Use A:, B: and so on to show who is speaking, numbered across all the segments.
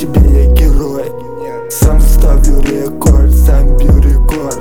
A: себе я герой. Сам ставлю рекорд, сам бью рекорд.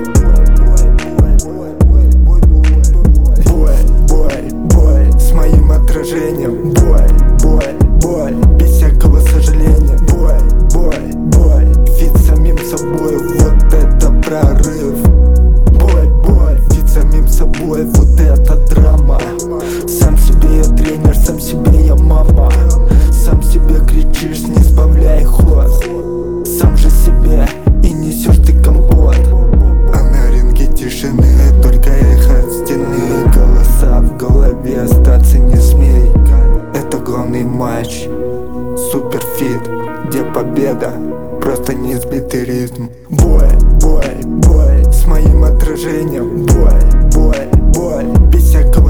A: Бой с моим отражением. Бой, без всякого сожаления. Бой, фит самим собой, вот это прорыв. Бой, фит самим собой, вот это драма. Сам себе я тренер, сам себе я мама. Сам себе кричишь, не сбавляй ход. Сам же себе и несешь ты компот. А на ринге тишины только эхо от стены. Голоса в голове, остаться не смей. Это главный матч, суперфит, где победа, просто не сбитый ритм. Бой с моим отражением. Бой, без всякого